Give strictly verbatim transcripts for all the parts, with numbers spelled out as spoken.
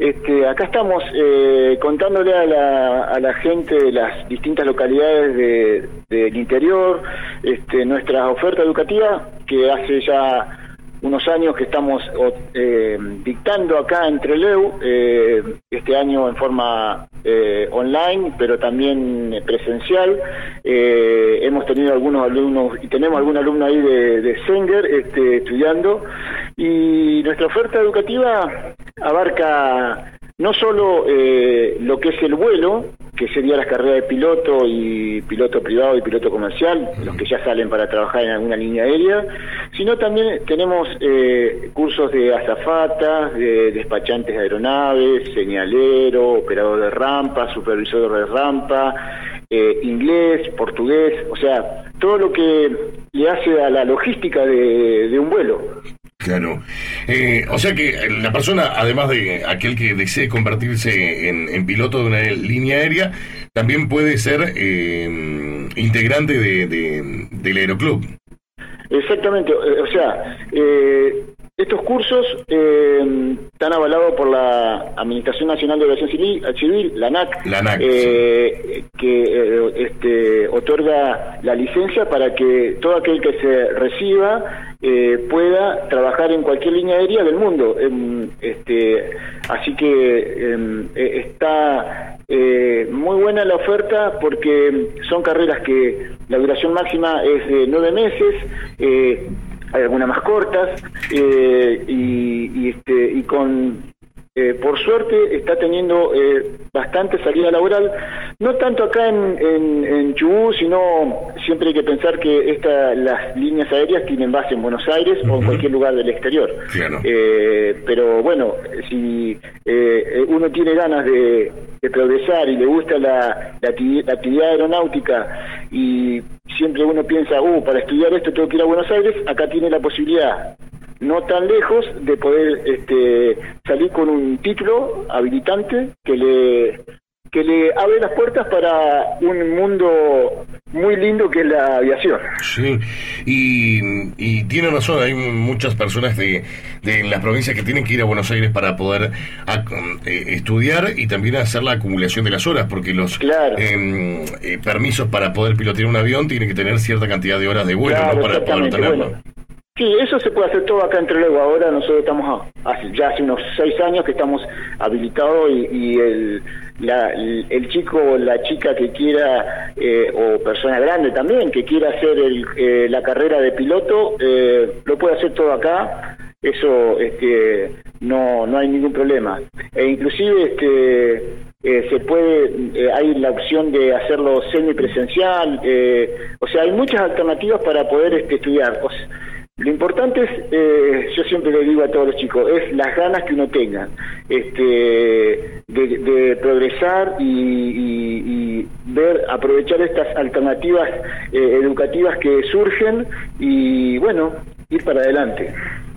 Este, acá estamos eh, contándole a la, a la gente de las distintas localidades de, del interior este, nuestra oferta educativa, que hace ya unos años que estamos eh, dictando acá en Trelew, eh, este año en forma eh, online, pero también presencial. Eh, hemos tenido algunos alumnos, y tenemos algún alumno ahí de, de Sanger este, estudiando, y nuestra oferta educativa abarca no solo eh, lo que es el vuelo, que sería las carreras de piloto y piloto privado y piloto comercial, los que ya salen para trabajar en alguna línea aérea, sino también tenemos eh, cursos de azafatas, de despachantes de aeronaves, señalero, operador de rampa, supervisor de rampa, eh, inglés, portugués, o sea, todo lo que le hace a la logística de, de un vuelo. Claro. Eh, o sea que la persona, además de aquel que desee convertirse en, en piloto de una línea aérea, también puede ser eh, integrante de, de, del aeroclub. Exactamente. O sea, eh, estos cursos eh, están avalados por la Administración Nacional de Aviación Civil, Civil la ANAC, la ANAC eh, sí. que eh, este, otorga la licencia para que todo aquel que se reciba eh, pueda trabajar en cualquier línea aérea del mundo. Eh, este, así que eh, está eh, muy buena la oferta, porque son carreras que la duración máxima es de nueve meses, eh, hay algunas más cortas, eh, y, y, este, y con eh, por suerte está teniendo eh, bastante salida laboral, no tanto acá en, en, en Chubut, sino siempre hay que pensar que esta, las líneas aéreas tienen base en Buenos Aires uh-huh. o en cualquier lugar del exterior. Claro. Eh, pero bueno, si eh, uno tiene ganas de, de progresar y le gusta la, la, la actividad aeronáutica, y siempre uno piensa, uh, para estudiar esto tengo que ir a Buenos Aires, acá tiene la posibilidad, no tan lejos, de poder este, salir con un título habilitante que le que le abre las puertas para un mundo muy lindo que es la aviación. Sí, y, y tiene razón, hay muchas personas de, de las provincias que tienen que ir a Buenos Aires para poder a, eh, estudiar y también hacer la acumulación de las horas, porque los claro. eh, eh, permisos para poder pilotear un avión tienen que tener cierta cantidad de horas de vuelo, claro, ¿no? Para poder tenerlo. Bueno. Sí, eso se puede hacer todo acá en Trelew. Ahora nosotros estamos, hace, ya hace unos seis años que estamos habilitados, y, y el, la, el, el chico o la chica que quiera, eh, o persona grande también, que quiera hacer el, eh, la carrera de piloto, eh, lo puede hacer todo acá. Eso este, no no hay ningún problema. E inclusive este eh, se puede, eh, hay la opción de hacerlo semipresencial, eh, o sea, hay muchas alternativas para poder este, estudiar. O sea, lo importante es, eh, yo siempre le digo a todos los chicos, es las ganas que uno tenga este, de, de progresar y, y, y ver, aprovechar estas alternativas eh, educativas que surgen y, bueno, ir para adelante.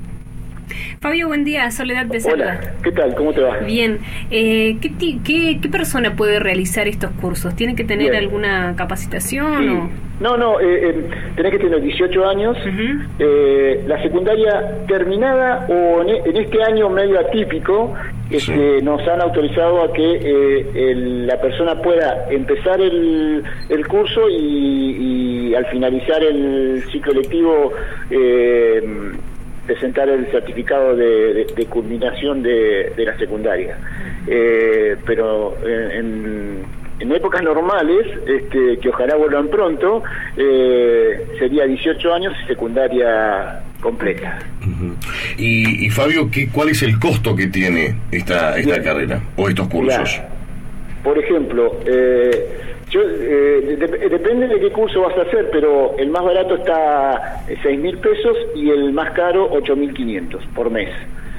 Fabio, buen día, Soledad de Cerda. Hola, ¿qué tal? ¿Cómo te va? Bien, eh, ¿qué, qué, ¿qué persona puede realizar estos cursos? ¿Tiene que tener Bien. alguna capacitación? Sí. O? No, no, eh, eh, tenés que tener dieciocho años, uh-huh. eh, la secundaria terminada, o en, en este año medio atípico, este, sí. nos han autorizado a que eh, el, la persona pueda empezar el, el curso y, y al finalizar el ciclo lectivo eh, presentar el certificado de, de, de culminación de, de la secundaria. Eh, pero en, en, en épocas normales, este, que ojalá vuelvan pronto, eh, sería dieciocho años y secundaria completa. Uh-huh. Y, y Fabio, ¿qué, ¿cuál es el costo que tiene esta, esta Bien. carrera o estos cursos? Claro. Por ejemplo, eh, yo eh, de, depende de qué curso vas a hacer, pero el más barato está seis mil pesos y el más caro ocho mil quinientos por mes.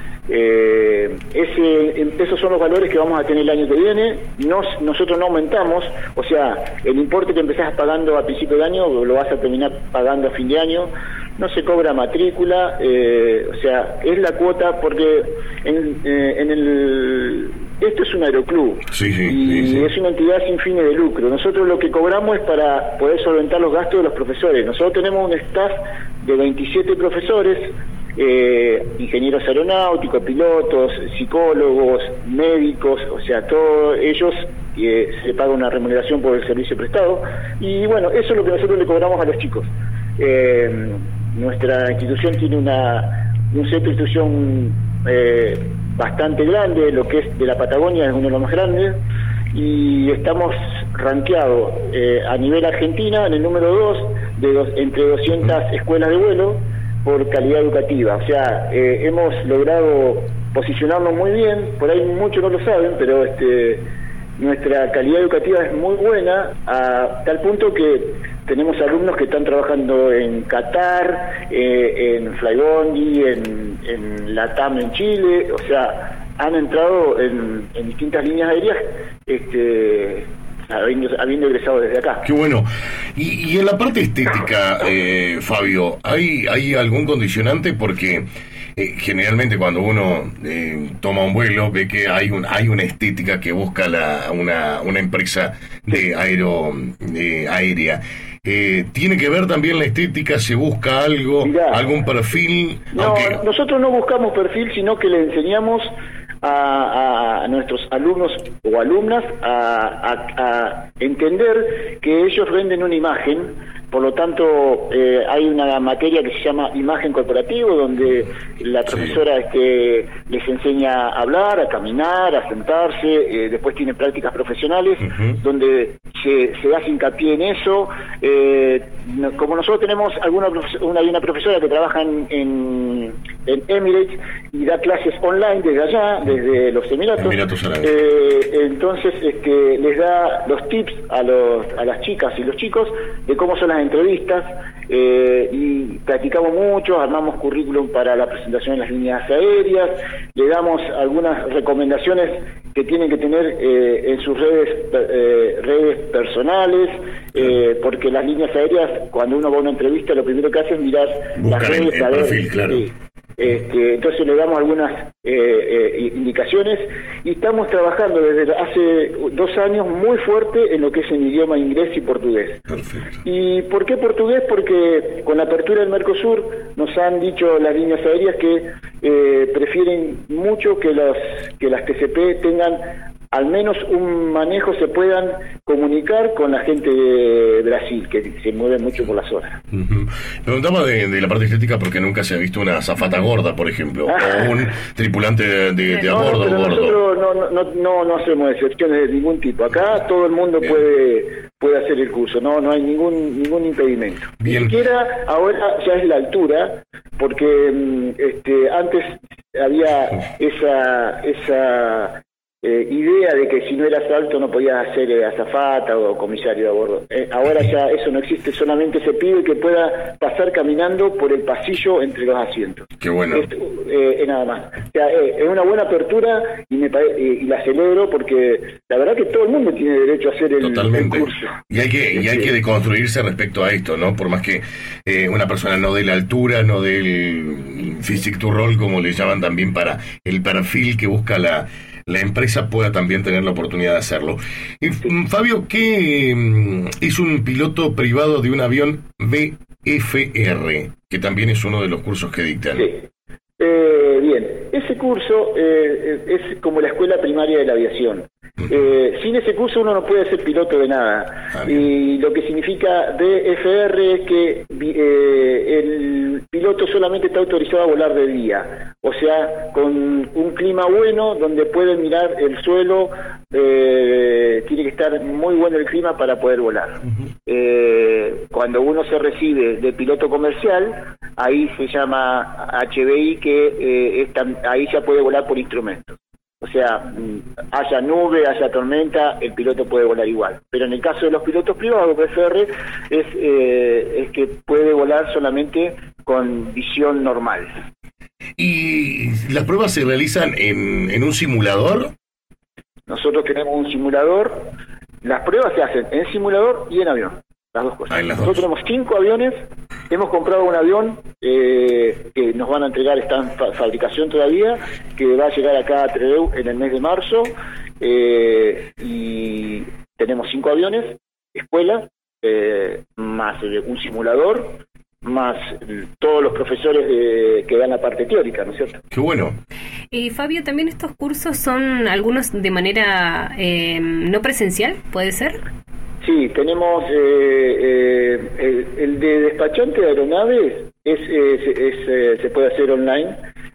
Eh, ese, esos son los valores que vamos a tener el año que viene. Nos, nosotros no aumentamos, o sea, el importe que empezás pagando a principio de año lo vas a terminar pagando a fin de año. No se cobra matrícula, eh, o sea, es la cuota, porque en, eh, en el esto es un aeroclub, sí, sí, y sí, sí. es una entidad sin fines de lucro. Nosotros lo que cobramos es para poder solventar los gastos de los profesores. Nosotros tenemos un staff de veintisiete profesores, eh, ingenieros aeronáuticos, pilotos, psicólogos, médicos, o sea, todos ellos eh, se paga una remuneración por el servicio prestado, y bueno, eso es lo que nosotros le cobramos a los chicos. Eh, nuestra institución tiene una un centro de instrucción eh, bastante grande, lo que es de la Patagonia es uno de los más grandes, y estamos rankeados eh, a nivel Argentina en el número dos de dos, entre doscientas escuelas de vuelo por calidad educativa. O sea, eh, hemos logrado posicionarnos muy bien, por ahí muchos no lo saben, pero este nuestra calidad educativa es muy buena, a tal punto que tenemos alumnos que están trabajando en Qatar, eh, en Flybondi, en, en Latam en Chile, o sea, han entrado en, en distintas líneas aéreas, este, habiendo, habiendo egresado desde acá. Qué bueno. Y, y en la parte estética, eh, Fabio, ¿hay, ¿hay algún condicionante? Porque eh, generalmente cuando uno eh, toma un vuelo ve que hay un hay una estética que busca la, una, una empresa de aero de aérea. Eh, ¿Tiene que ver también la estética? ¿Se busca algo, Mirá, algún perfil? No, Aunque... nosotros no buscamos perfil, sino que le enseñamos a, a nuestros alumnos o alumnas a, a, a entender que ellos venden una imagen. Por lo tanto, eh, hay una materia que se llama imagen corporativo, donde la profesora sí. este, les enseña a hablar, a caminar, a sentarse, eh, después tiene prácticas profesionales, uh-huh. donde se, se hace hincapié en eso. Eh, no, como nosotros tenemos alguna una, una profesora que trabaja en, en, en Emirates y da clases online desde allá, desde los Emiratos, Emiratos Árabes. Eh, entonces este, les da los tips a, los, a las chicas y los chicos de cómo son las entrevistas, eh, y practicamos mucho, armamos currículum para la presentación en las líneas aéreas, le damos algunas recomendaciones que tienen que tener eh, en sus redes eh, redes personales, eh, porque las líneas aéreas, cuando uno va a una entrevista, lo primero que hace es mirar Buscar las redes, el, el perfil, claro. Sí. Este, entonces le damos algunas eh, eh, indicaciones, y estamos trabajando desde hace dos años muy fuerte en lo que es el idioma inglés y portugués. Perfecto. ¿Y por qué portugués? Porque con la apertura del Mercosur nos han dicho las líneas aéreas que eh, prefieren mucho que, los, que las T C P tengan al menos un manejo, se puedan comunicar con la gente de Brasil, que se mueve mucho por la zona. Uh-huh. Preguntaba de, de la parte estética porque nunca se ha visto una azafata gorda, por ejemplo, ah. o un tripulante de, de, de a no, bordo. No, gordo. Nosotros no, no, no, no hacemos excepciones de ningún tipo. Acá todo el mundo Bien. puede puede hacer el curso, no no hay ningún ningún impedimento. Bien. Ni siquiera ahora ya es la altura, porque este antes había esa esa Eh, idea de que si no eras alto no podías hacer eh, azafata o comisario a bordo. Eh, ahora ya eso no existe, solamente se pide que pueda pasar caminando por el pasillo entre los asientos. Qué bueno. Es, eh, nada más. O sea, eh, es una buena apertura y, me pare- eh, y la celebro porque la verdad que todo el mundo tiene derecho a hacer el, el curso. Y hay que y hay que deconstruirse respecto a esto, ¿no? Por más que eh, una persona no dé la altura, no dé el physique to roll, como le llaman también, para el perfil que busca la la empresa, pueda también tener la oportunidad de hacerlo. Y, Fabio, ¿qué es un piloto privado de un avión V F R? Que también es uno de los cursos que dictan. Sí. Eh, bien, ese curso eh, es como la escuela primaria de la aviación. Eh, sin ese curso uno no puede ser piloto de nada. Ah, y lo que significa V F R es que eh, el piloto solamente está autorizado a volar de día, o sea, con un clima bueno donde puede mirar el suelo, eh, tiene que estar muy bueno el clima para poder volar. Uh-huh. Eh, cuando uno se recibe de piloto comercial, ahí se llama H B I, que eh, es tan, ahí ya puede volar por instrumentos. O sea, haya nube, haya tormenta, el piloto puede volar igual. Pero en el caso de los pilotos privados, V F R, es, eh, es que puede volar solamente con visión normal. ¿Y las pruebas se realizan en, en un simulador? Nosotros tenemos un simulador. Las pruebas se hacen en simulador y en avión. Las dos cosas. Ah, las Nosotros dos. tenemos cinco aviones. Hemos comprado un avión eh, que nos van a entregar, está en fa- fabricación todavía, que va a llegar acá a Trelew en el mes de marzo. Eh, y tenemos cinco aviones, escuelas, eh, más eh, un simulador. más todos los profesores de, que dan la parte teórica, ¿no es cierto? Qué bueno. Y Fabio, ¿también estos cursos son algunos de manera eh, no presencial, puede ser? Sí, tenemos eh, eh, el, el de despachante de aeronaves, es, es, es, es eh, se puede hacer online.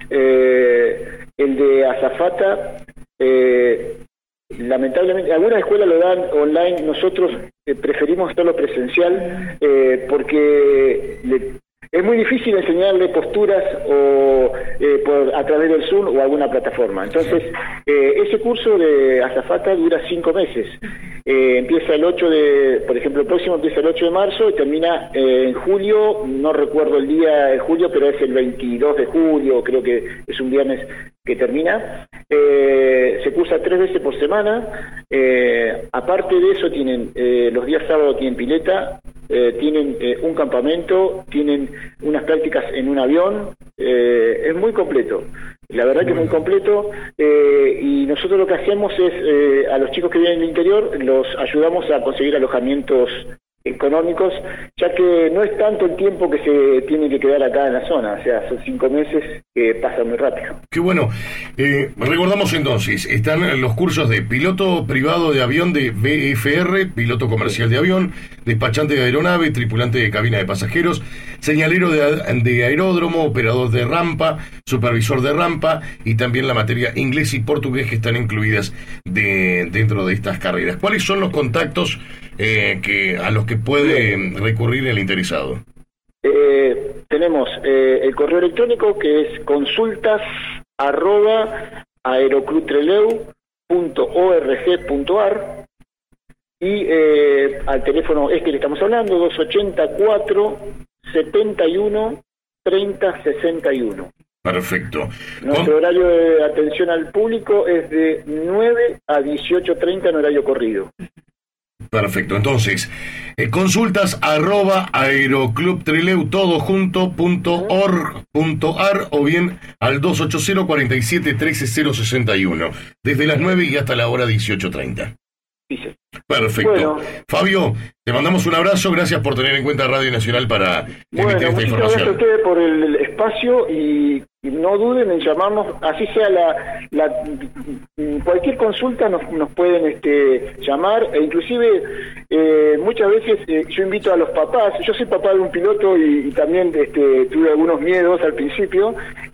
Eh, el de azafata, eh, lamentablemente, algunas escuelas lo dan online, nosotros eh, preferimos hacerlo presencial eh, porque le, es muy difícil enseñarle posturas o eh, por, a través del Zoom o alguna plataforma. Entonces, eh, ese curso de azafata dura cinco meses. Eh, empieza el ocho de, por ejemplo, el próximo empieza el ocho de marzo y termina eh, en julio, no recuerdo el día de julio, pero es el veintidós de julio, creo que es un viernes que termina. Eh, se cursa tres veces por semana. Eh, aparte de eso, tienen eh, los días sábados tienen pileta, eh, tienen eh, un campamento, tienen unas prácticas en un avión. Eh, es muy completo. La verdad que es muy completo, eh, y nosotros lo que hacemos es, eh, a los chicos que vienen del interior, los ayudamos a conseguir alojamientos económicos, ya que no es tanto el tiempo que se tiene que quedar acá en la zona, o sea, son cinco meses que pasan muy rápido. Qué bueno. Eh, recordamos entonces, están los cursos de piloto privado de avión de V F R, piloto comercial de avión, despachante de aeronave, tripulante de cabina de pasajeros, señalero de, de aeródromo, operador de rampa, supervisor de rampa, y también la materia inglés y portugués que están incluidas de, dentro de estas carreras. ¿Cuáles son los contactos eh, que a los que puede recurrir el interesado? Eh, tenemos eh, el correo electrónico, que es consultas arroba aeroclubtreleu punto org punto ar, y eh, al teléfono este que le estamos hablando, dos ochenta y cuatro, setenta y uno, treinta sesenta y uno. Perfecto. Nuestro Con... horario de atención al público es de nueve a dieciocho treinta en horario corrido. Perfecto, entonces, eh, consultas arroba aeroclubtreleu todo junto punto org punto ar o bien al dos ochenta, cuarenta y siete, trece, cero sesenta y uno, desde las nueve y hasta la hora dieciocho treinta. Dice. Perfecto. Bueno. Fabio, te mandamos un abrazo, gracias por tener en cuenta Radio Nacional para bueno, emitir esta información. Gracias a ustedes por el espacio y, y no duden en llamarnos, así sea la, la cualquier consulta nos, nos pueden este, llamar, e inclusive eh, muchas veces eh, yo invito a los papás, yo soy papá de un piloto y, y también este, tuve algunos miedos al principio,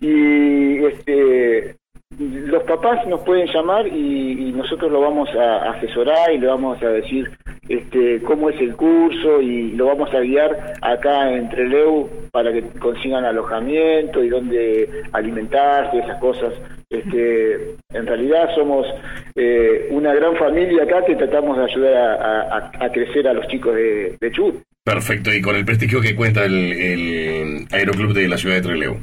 y este los papás nos pueden llamar y, y nosotros lo vamos a asesorar y le vamos a decir este cómo es el curso, y lo vamos a guiar acá en Trelew para que consigan alojamiento y dónde alimentarse, esas cosas. Este, en realidad somos eh, una gran familia acá que tratamos de ayudar a, a, a crecer a los chicos de, de Chubut. Perfecto, y con el prestigio que cuenta el, el Aeroclub de la ciudad de Trelew.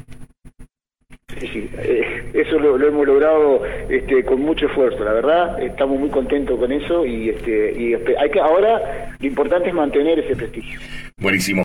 Sí, sí, eh, eso lo, lo hemos logrado este, con mucho esfuerzo, la verdad, estamos muy contentos con eso, y este y hay que ahora lo importante es mantener ese prestigio. Buenísimo.